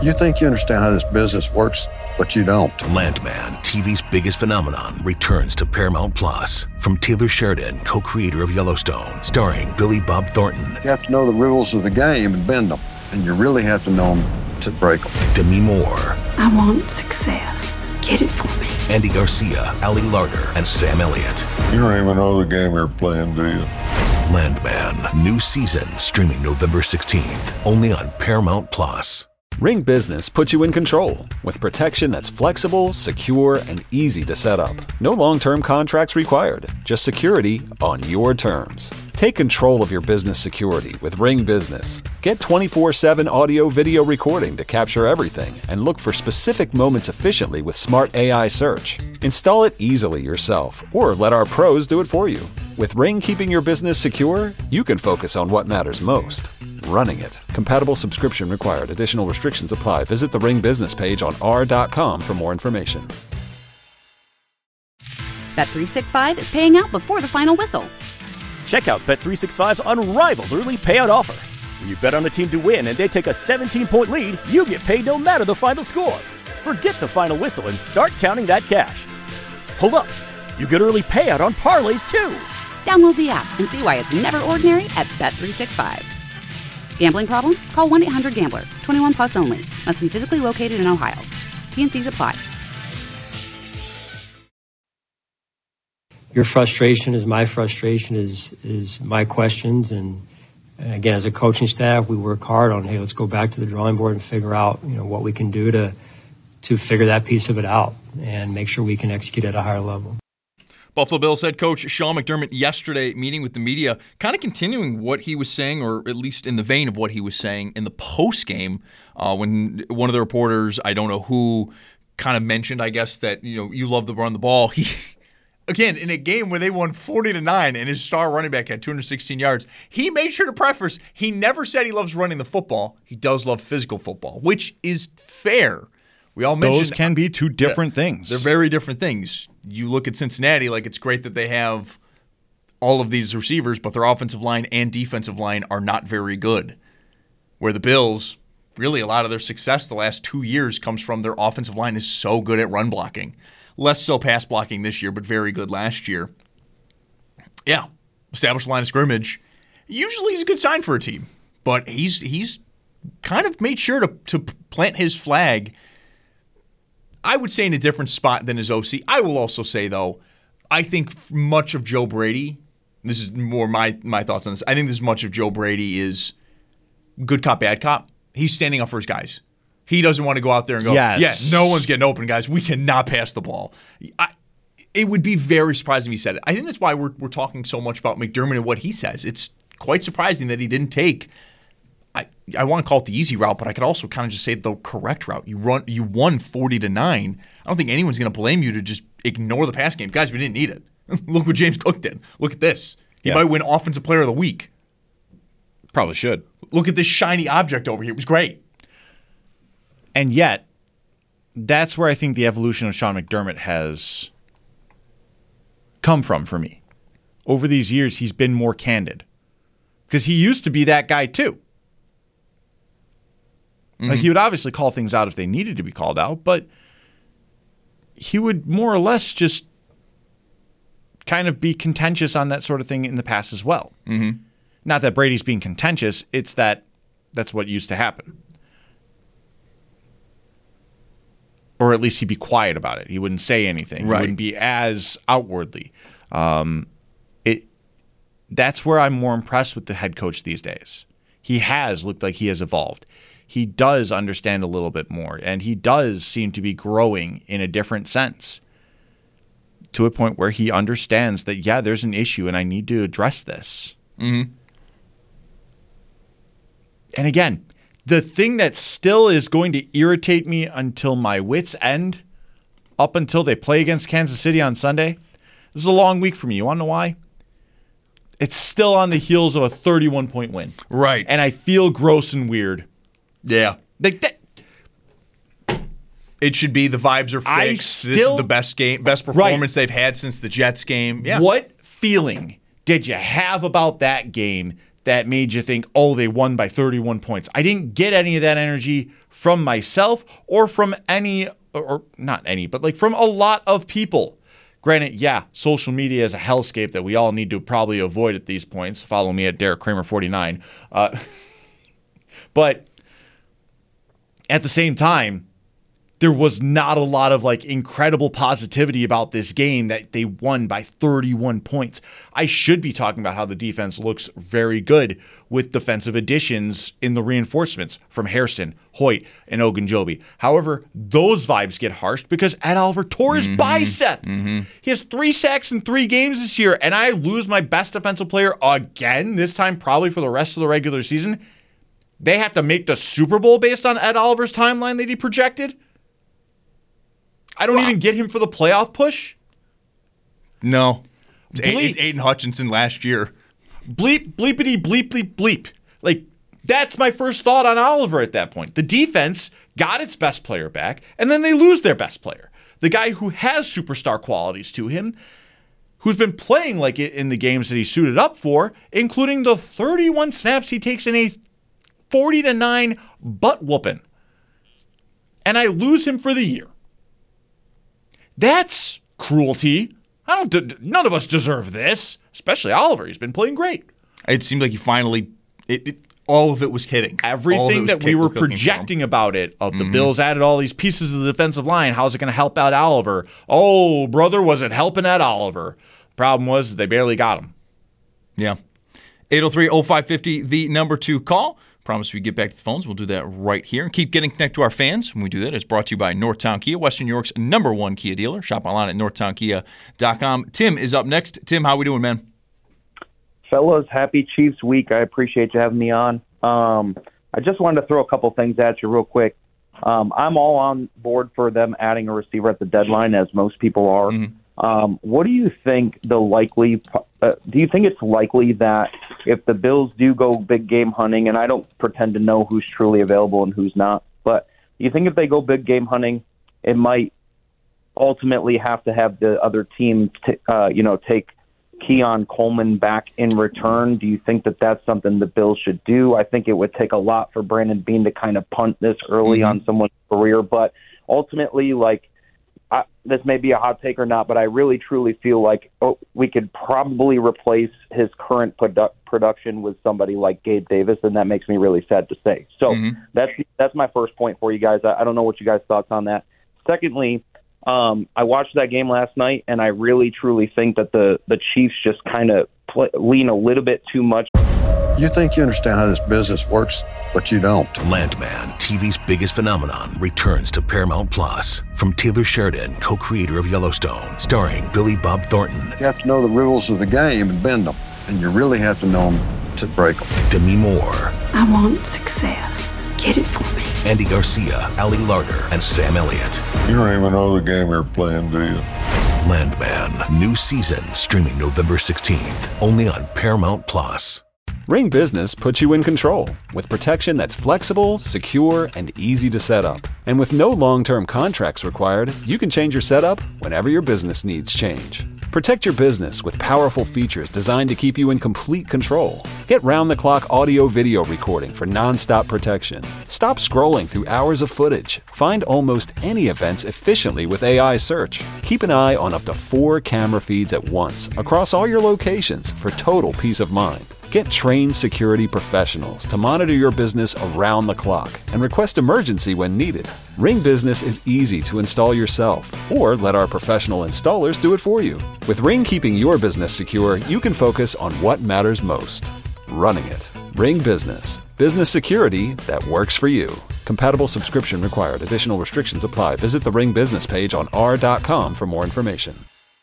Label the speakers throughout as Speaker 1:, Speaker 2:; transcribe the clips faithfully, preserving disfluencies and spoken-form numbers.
Speaker 1: You think you understand how this business works, but you don't.
Speaker 2: Landman, T V's biggest phenomenon, returns to Paramount Plus. From Taylor Sheridan, co-creator of Yellowstone, starring Billy Bob Thornton.
Speaker 1: You have to know the rules of the game and bend them, and you really have to know them to break them.
Speaker 2: Demi Moore.
Speaker 3: I want success. Get it for me.
Speaker 2: Andy Garcia, Ali Larter, and Sam Elliott.
Speaker 4: You don't even know the game you're playing, do you?
Speaker 2: Landman, new season, streaming November sixteenth, only on Paramount Plus.
Speaker 5: Ring Business puts you in control with protection that's flexible, secure, and easy to set up. No long-term contracts required, just security on your terms. Take control of your business security with Ring Business. Get twenty-four seven audio video recording to capture everything and look for specific moments efficiently with smart A I search. Install it easily yourself or let our pros do it for you. With Ring keeping your business secure, you can focus on what matters most. Running it. Compatible subscription required. Additional restrictions apply. Visit the Ring business page on r dot com for more information.
Speaker 6: Bet three sixty-five is paying out before the final whistle.
Speaker 7: Check out Bet three sixty-five's unrivaled early payout offer. When you bet on a team to win and they take a seventeen-point lead, you get paid no matter the final score. Forget the final whistle and start counting that cash. Hold up. You get early payout on parlays, too.
Speaker 6: Download the app and see why it's never ordinary at Bet three sixty-five. Gambling problem? Call one eight hundred gambler. twenty-one plus only. Must be physically located in Ohio. T N Cs apply.
Speaker 8: Your frustration is my frustration, is is my questions. And, and again, as a coaching staff, we work hard on, hey, let's go back to the drawing board and figure out, you know, what we can do to to figure that piece of it out and make sure we can execute at a higher level.
Speaker 9: Buffalo Bills head coach Sean McDermott yesterday meeting with the media, kind of continuing what he was saying, or at least in the vein of what he was saying in the postgame uh, when one of the reporters, I don't know who, kind of mentioned, I guess, that, you know, you love to run the ball. He, again, in a game where they won forty to nine and his star running back had two hundred sixteen yards, he made sure to preface, he never said he loves running the football. He does love physical football, which is fair. We all mentioned
Speaker 10: those can be two different
Speaker 9: yeah,
Speaker 10: things.
Speaker 9: They're very different things. You look at Cincinnati, like it's great that they have all of these receivers, but their offensive line and defensive line are not very good. Where the Bills, really a lot of their success the last two years comes from their offensive line is so good at run blocking. Less so pass blocking this year, but very good last year. Yeah, established line of scrimmage. Usually is a good sign for a team, but he's he's kind of made sure to, to plant his flag, I would say, in a different spot than his O C. I will also say, though, I think much of Joe Brady, this is more my my thoughts on this, I think this much of Joe Brady is good cop, bad cop. He's standing up for his guys. He doesn't want to go out there and go, yes. yeah, no one's getting open, guys. We cannot pass the ball. I, it would be very surprising if he said it. I think that's why we're we're talking so much about McDermott and what he says. It's quite surprising that he didn't take I, I want to call it the easy route, but I could also kind of just say the correct route. You run, you won forty to nine. I don't think anyone's going to blame you to just ignore the pass game. Guys, we didn't need it. Look what James Cook did. Look at this. He yeah. might win Offensive Player of the Week.
Speaker 10: Probably should.
Speaker 9: Look at this shiny object over here. It was great.
Speaker 10: And yet, that's where I think the evolution of Sean McDermott has come from for me. Over these years, he's been more candid. Because he used to be that guy too. Mm-hmm. Like, he would obviously call things out if they needed to be called out, but he would more or less just kind of be contentious on that sort of thing in the past as well.
Speaker 9: Mm-hmm.
Speaker 10: Not that Brady's being contentious, it's that that's what used to happen. Or at least he'd be quiet about it. He wouldn't say anything.
Speaker 9: Right.
Speaker 10: He wouldn't be as outwardly. Um, it. That's where I'm more impressed with the head coach these days. He has looked like he has evolved. He does understand a little bit more, and he does seem to be growing in a different sense to a point where he understands that, yeah, there's an issue and I need to address this.
Speaker 9: Mm-hmm.
Speaker 10: And again, the thing that still is going to irritate me until my wits end, up until they play against Kansas City on Sunday, this is a long week for me. You want to know why? It's still on the heels of a thirty-one point win.
Speaker 9: Right.
Speaker 10: And I feel gross and weird.
Speaker 9: Yeah.
Speaker 10: Like that.
Speaker 9: It should be the vibes are fixed.
Speaker 10: Still,
Speaker 9: this is the best game, best performance right. they've had since the Jets game. Yeah.
Speaker 10: What feeling did you have about that game that made you think, oh, they won by thirty-one points. I didn't get any of that energy from myself or from any, or not any, but like from a lot of people. Granted, yeah, social media is a hellscape that we all need to probably avoid at these points. Follow me at Derek Kramer forty-nine. Uh, but at the same time, there was not a lot of like incredible positivity about this game that they won by thirty-one points. I should be talking about how the defense looks very good with defensive additions in the reinforcements from Hairston, Hoyt, and Ogunjobi. However, those vibes get harshed because Ed Oliver tore his mm-hmm. bicep. Mm-hmm. He has three sacks in three games this year, and I lose my best defensive player again, this time probably for the rest of the regular season. They have to make the Super Bowl based on Ed Oliver's timeline that he projected. I don't wow. even get him for the playoff push.
Speaker 9: No. It's, a- it's Aiden Hutchinson last year.
Speaker 10: Bleep, bleepity, bleep, bleep, bleep. Like, that's my first thought on Oliver at that point. The defense got its best player back, and then they lose their best player. The guy who has superstar qualities to him, who's been playing like it in the games that he suited up for, including the thirty-one snaps he takes in a forty to nine butt whooping. And I lose him for the year. That's cruelty. I don't. De- none of us deserve this, especially Oliver. He's been playing great.
Speaker 9: It seemed like he finally. It, it, all of it was hitting.
Speaker 10: Everything that we were projecting about it, of the mm-hmm. Bills added all these pieces of the defensive line. How's it going to help out Oliver? Oh, brother, was it helping out Oliver? Problem was they barely got him.
Speaker 9: Yeah. eight oh three oh five five oh, the number two call. Promise we get back to the phones. We'll do that right here. And keep getting connected to our fans. When we do that, it's brought to you by Northtown Kia, Western New York's number one Kia dealer. Shop online at northtown kia dot com. Tim is up next. Tim, how we doing, man?
Speaker 11: Fellas, happy Chiefs week. I appreciate you having me on. Um, I just wanted to throw a couple things at you real quick. Um, I'm all on board for them adding a receiver at the deadline, as most people are. Mm-hmm. Um, what do you think the likely uh, – do you think it's likely that if the Bills do go big game hunting, and I don't pretend to know who's truly available and who's not, but do you think if they go big game hunting, it might ultimately have to have the other team t- uh, you know, take Keon Coleman back in return? Do you think that that's something the Bills should do? I think it would take a lot for Brandon Beane to kind of punt this early mm-hmm. on someone's career, but ultimately, like, I, this may be a hot take or not, but I really truly feel like oh, we could probably replace his current produ- production with somebody like Gabe Davis, and that makes me really sad to say. So mm-hmm. that's that's my first point for you guys. I, I don't know what you guys' thoughts on that. Secondly, um, I watched that game last night, and I really truly think that the, the Chiefs just kind of pl- lean a little bit too much.
Speaker 1: You think you understand how this business works, but you don't.
Speaker 2: Landman, T V's biggest phenomenon, returns to Paramount Plus. From Taylor Sheridan, co-creator of Yellowstone, starring Billy Bob Thornton.
Speaker 1: You have to know the rules of the game and bend them, and you really have to know them to break them.
Speaker 2: Demi Moore.
Speaker 3: I want success. Get it for me.
Speaker 2: Andy Garcia, Ali Larter, and Sam Elliott.
Speaker 4: You don't even know the game you're playing, do you?
Speaker 2: Landman, new season, streaming November sixteenth, only on Paramount Plus.
Speaker 5: Ring Business puts you in control with protection that's flexible, secure, and easy to set up. And with no long-term contracts required, you can change your setup whenever your business needs change. Protect your business with powerful features designed to keep you in complete control. Get round-the-clock audio-video recording for non-stop protection. Stop scrolling through hours of footage. Find almost any events efficiently with A I search. Keep an eye on up to four camera feeds at once across all your locations for total peace of mind. Get trained security professionals to monitor your business around the clock and request emergency when needed. Ring Business is easy to install yourself, or let our professional installers do it for you. With Ring keeping your business secure, you can focus on what matters most: running it. Ring Business. Business security that works for you. Compatible subscription required. Additional restrictions apply. Visit the Ring Business page on r dot com for more information.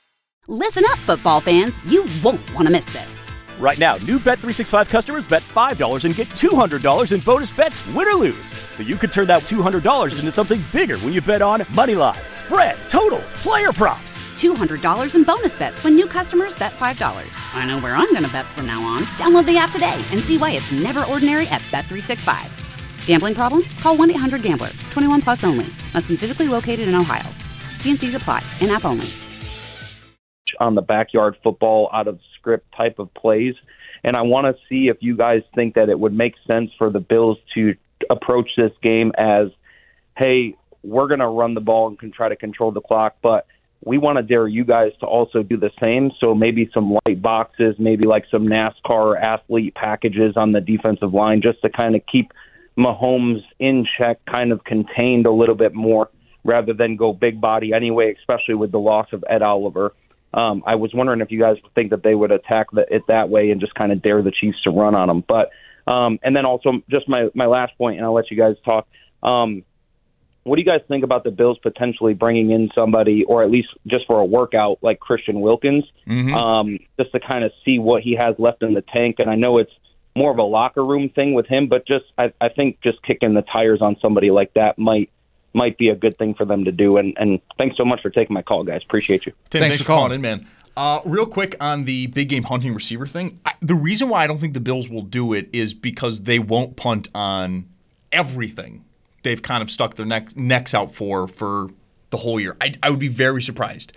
Speaker 6: Listen up, football fans. You won't want to miss this.
Speaker 7: Right now, new Bet three sixty-five customers bet five dollars and get two hundred dollars in bonus bets, win or lose. So you could turn that two hundred dollars into something bigger when you bet on money line, spread, totals, player props.
Speaker 6: two hundred dollars in bonus bets when new customers bet five dollars. I know where I'm going to bet from now on. Download the app today and see why it's never ordinary at Bet three sixty-five. Gambling problem? Call one eight hundred gambler. twenty-one plus only. Must be physically located in Ohio. T and C's apply. In-app only.
Speaker 11: On the backyard football, out of script type of plays. And I want to see if you guys think that it would make sense for the Bills to approach this game as, hey, we're going to run the ball and can try to control the clock, but we want to dare you guys to also do the same. So maybe some light boxes, maybe like some NASCAR athlete packages on the defensive line, just to kind of keep Mahomes in check, kind of contained a little bit more, rather than go big body anyway, especially with the loss of Ed Oliver. Um, I was wondering if you guys think that they would attack the, it that way and just kind of dare the Chiefs to run on them. But um, and then also just my, my last point, and I'll let you guys talk. Um, what do you guys think about the Bills potentially bringing in somebody, or at least just for a workout, like Christian Wilkins, mm-hmm. um, just to kind of see what he has left in the tank? And I know it's more of a locker room thing with him, but just I, I think just kicking the tires on somebody like that might might be a good thing for them to do. And, and thanks so much for taking my call, guys. Appreciate you.
Speaker 9: Tim, thanks, thanks for calling in, man. Uh, real quick on the big game hunting receiver thing, I, the reason why I don't think the Bills will do it is because they won't punt on everything they've kind of stuck their neck, necks out for for the whole year. I, I would be very surprised.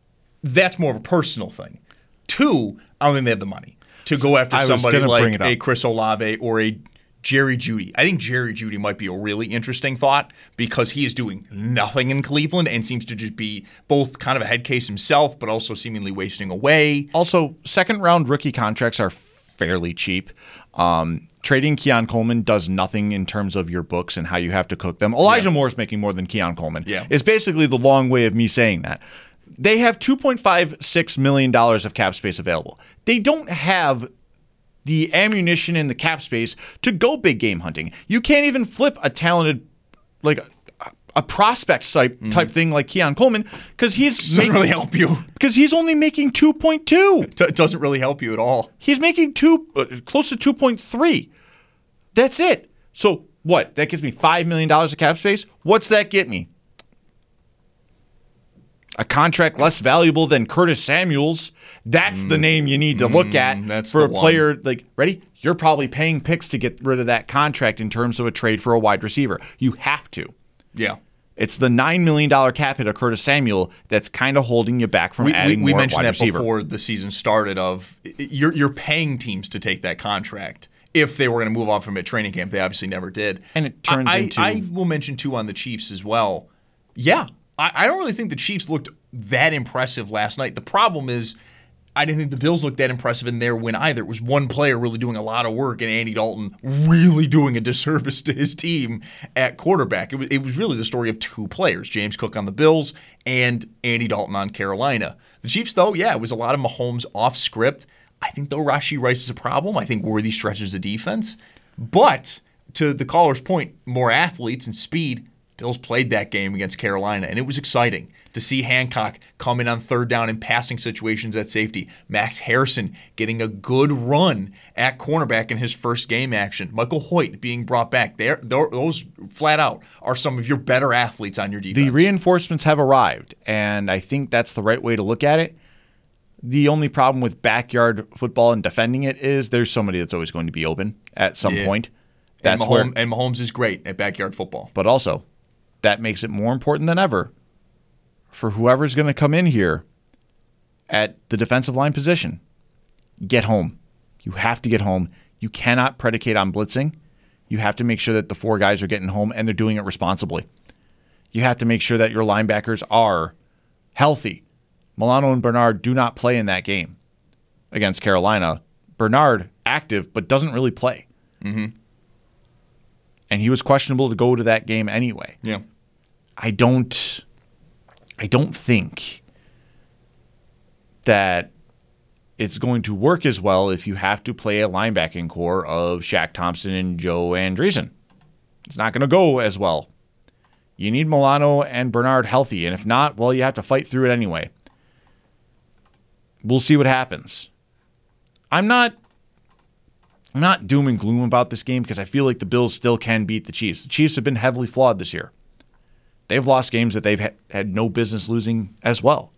Speaker 9: That's more of a personal thing. Two, I don't think they have the money to go after somebody like a Chris Olave or a Jerry Jeudy. I think Jerry Jeudy might be a really interesting thought because he is doing nothing in Cleveland and seems to just be both kind of a head case himself, but also seemingly wasting away.
Speaker 10: Also, second-round rookie contracts are fairly cheap. Um, trading Keon Coleman does nothing in terms of your books and how you have to cook them. Elijah yeah. Moore's making more than Keon Coleman.
Speaker 9: Yeah.
Speaker 10: It's basically the long way of me saying that. They have two point five six million dollars of cap space available. They don't have the ammunition and the cap space to go big game hunting. You can't even flip a talented, like a, a prospect type mm-hmm. type thing like Keon Coleman because he's
Speaker 9: doesn't making, really help you
Speaker 10: because he's only making two point two.
Speaker 9: It doesn't really help you at all.
Speaker 10: He's making two uh, close to two point three. That's it. So what? That gives me five million dollars of cap space. What's that get me? A contract less valuable than Curtis Samuel's. That's mm. the name you need to look at
Speaker 9: mm,
Speaker 10: for a player. One. Like, ready? You're probably paying picks to get rid of that contract in terms of a trade for a wide receiver. You have to.
Speaker 9: Yeah.
Speaker 10: It's the nine million dollars cap hit of Curtis Samuel that's kind of holding you back from
Speaker 9: we,
Speaker 10: adding
Speaker 9: we,
Speaker 10: more
Speaker 9: we mentioned
Speaker 10: wide
Speaker 9: that
Speaker 10: receiver.
Speaker 9: Before the season started of you're, you're paying teams to take that contract. If they were going to move on from it at training camp, they obviously never did.
Speaker 10: And it turns
Speaker 9: I,
Speaker 10: into...
Speaker 9: I will mention, too, on the Chiefs as well. Yeah. I, I don't really think the Chiefs looked that impressive last night. The problem is I didn't think the Bills looked that impressive in their win either. It was one player really doing a lot of work and Andy Dalton really doing a disservice to his team at quarterback. It was, it was really the story of two players, James Cook on the Bills and Andy Dalton on Carolina. The Chiefs, though, yeah, it was a lot of Mahomes off script. I think, though, Rashee Rice is a problem. I think Worthy stretches the defense. But to the caller's point, more athletes and speed, Bills played that game against Carolina, and it was exciting to see Hancock come in on third down in passing situations at safety. Max Harrison getting a good run at cornerback in his first game action. Michael Hoyt being brought back. They're, they're, those, flat out, are some of your better athletes on your defense.
Speaker 10: The reinforcements have arrived, and I think that's the right way to look at it. The only problem with backyard football and defending it is there's somebody that's always going to be open at some
Speaker 9: yeah.
Speaker 10: point. That's
Speaker 9: and, Mahomes,
Speaker 10: where,
Speaker 9: and Mahomes is great at backyard football.
Speaker 10: But also, that makes it more important than ever for whoever's going to come in here at the defensive line position. Get home. You have to get home. You cannot predicate on blitzing. You have to make sure that the four guys are getting home and they're doing it responsibly. You have to make sure that your linebackers are healthy. Milano and Bernard do not play in that game against Carolina. Bernard active, but doesn't really play.
Speaker 9: Mm-hmm.
Speaker 10: And he was questionable to go to that game anyway.
Speaker 9: Yeah.
Speaker 10: I don't I don't think that it's going to work as well if you have to play a linebacking core of Shaq Thompson and Joe Andreessen. It's not going to go as well. You need Milano and Bernard healthy, and if not, well, you have to fight through it anyway. We'll see what happens. I'm not I'm not doom and gloom about this game because I feel like the Bills still can beat the Chiefs. The Chiefs have been heavily flawed this year. They've lost games that they've ha- had no business losing as well.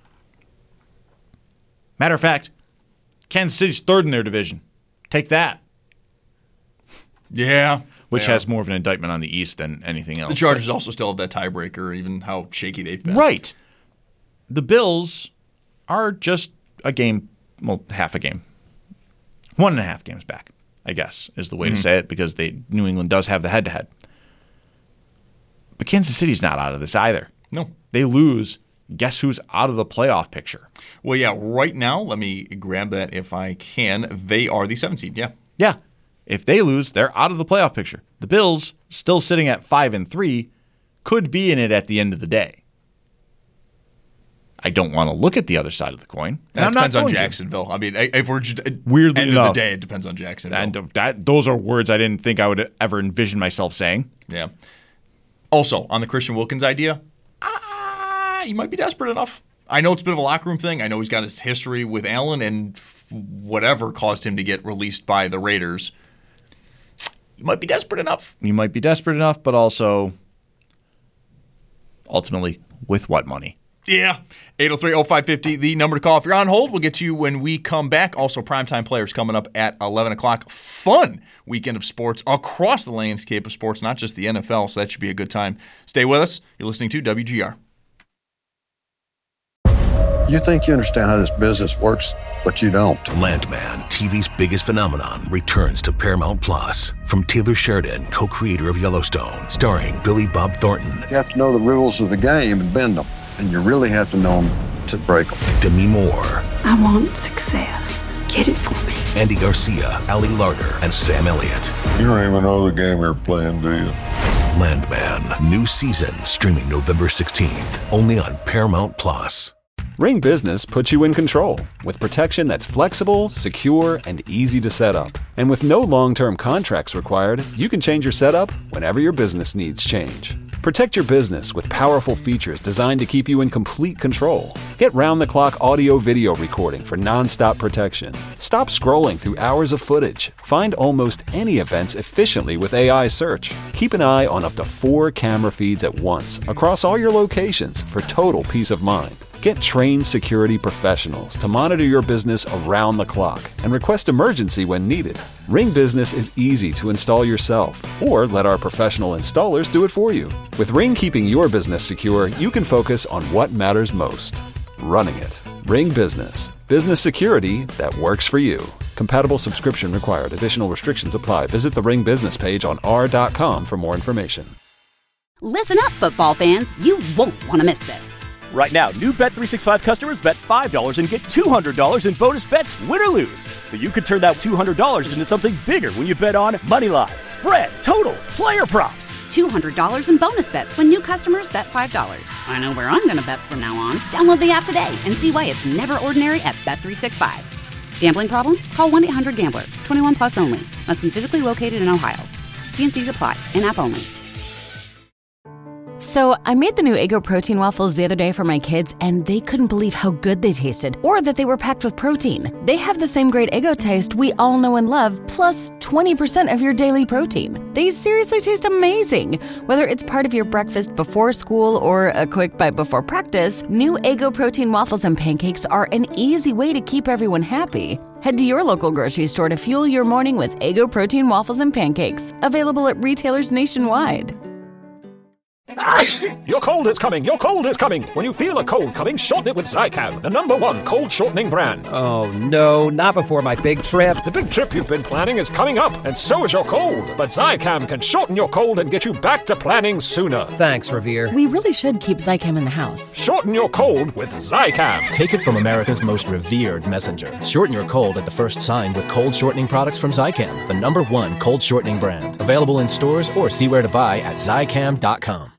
Speaker 10: Matter of fact, Kansas City's third in their division. Take that.
Speaker 9: Yeah.
Speaker 10: Which has more of an indictment on the East than anything else.
Speaker 9: The Chargers but, also still have that tiebreaker, even how shaky they've been.
Speaker 10: Right. The Bills are just a game, well, half a game One and a half games back, I guess, is the way mm-hmm. to say it, because they New England does have the head-to-head. But Kansas City's not out of this either.
Speaker 9: No.
Speaker 10: They lose. Guess who's out of the playoff picture?
Speaker 9: Well, yeah, right now, let me grab that if I can. They are the seventh seed, yeah.
Speaker 10: Yeah. If they lose, they're out of the playoff picture. The Bills, still sitting at five and three, could be in it at the end of the day. I don't want to look at the other side of the coin.
Speaker 9: That
Speaker 10: I'm
Speaker 9: depends
Speaker 10: not
Speaker 9: on Jacksonville. To. I mean, if we're just,
Speaker 10: weirdly
Speaker 9: end
Speaker 10: enough,
Speaker 9: of the day, it depends on Jacksonville.
Speaker 10: And that, those are words I didn't think I would ever envision myself saying.
Speaker 9: Yeah. Also, on the Christian Wilkins idea, ah, he might be desperate enough. I know it's a bit of a locker room thing. I know he's got his history with Allen and whatever caused him to get released by the Raiders. He might be desperate enough.
Speaker 10: You might be desperate enough, but also, ultimately, with what money?
Speaker 9: Yeah. eight oh three oh five five oh, the number to call. If you're on hold, we'll get to you when we come back. Also, primetime players coming up at eleven o'clock. Fun weekend of sports across the landscape of sports, not just the N F L, so that should be a good time. Stay with us. You're listening to W G R.
Speaker 1: You think you understand how this business works, but you don't.
Speaker 2: Landman, T V's biggest phenomenon, returns to Paramount Plus. From Taylor Sheridan, co-creator of Yellowstone, starring Billy Bob Thornton.
Speaker 1: You have to know the rules of the game and bend them, and you really have to know them to break them.
Speaker 2: Demi Moore.
Speaker 3: I want success. Get it for me.
Speaker 2: Andy Garcia, Ali Larter, and Sam Elliott.
Speaker 4: You don't even know the game you're playing, do you?
Speaker 2: Landman, new season, streaming November sixteenth, only on Paramount Plus.
Speaker 5: Ring Business puts you in control with protection that's flexible, secure, and easy to set up. And with no long-term contracts required, you can change your setup whenever your business needs change. Protect your business with powerful features designed to keep you in complete control. Get round-the-clock audio-video recording for non-stop protection. Stop scrolling through hours of footage. Find almost any events efficiently with A I search. Keep an eye on up to four camera feeds at once across all your locations for total peace of mind. Get trained security professionals to monitor your business around the clock and request emergency when needed. Ring Business is easy to install yourself, or let our professional installers do it for you. With Ring keeping your business secure, you can focus on what matters most: running it. Ring Business. Business security that works for you. Compatible subscription required. Additional restrictions apply. Visit the Ring Business page on r dot com for more information.
Speaker 6: Listen up, football fans. You won't want to miss this.
Speaker 7: Right now, new Bet three sixty-five customers bet five dollars and get two hundred dollars in bonus bets, win or lose. So you could turn that two hundred dollars into something bigger when you bet on money line, spread, totals, player props.
Speaker 6: two hundred dollars in bonus bets when new customers bet five dollars. I know where I'm going to bet from now on. Download the app today and see why it's never ordinary at Bet three sixty-five. Gambling problem? Call one eight hundred gambler. twenty-one plus only. Must be physically located in Ohio. T and C's apply. In-app only.
Speaker 12: So I made the new Eggo protein waffles the other day for my kids, and they couldn't believe how good they tasted, or that they were packed with protein. They have the same great Eggo taste we all know and love, plus twenty percent of your daily protein. They seriously taste amazing. Whether it's part of your breakfast before school or a quick bite before practice, new Eggo protein waffles and pancakes are an easy way to keep everyone happy. Head to your local grocery store to fuel your morning with Eggo protein waffles and pancakes, available at retailers nationwide.
Speaker 13: Your cold is coming! Your cold is coming! When you feel a cold coming, shorten it with Zicam, the number one cold shortening brand.
Speaker 14: Oh no, not before my big trip.
Speaker 13: The big trip you've been planning is coming up, and so is your cold. But Zicam can shorten your cold and get you back to planning sooner.
Speaker 14: Thanks, Revere.
Speaker 12: We really should keep Zicam in the house.
Speaker 13: Shorten your cold with Zicam.
Speaker 15: Take it from America's most revered messenger. Shorten your cold at the first sign with cold shortening products from Zicam, the number one cold shortening brand. Available in stores or see where to buy at Zicam dot com.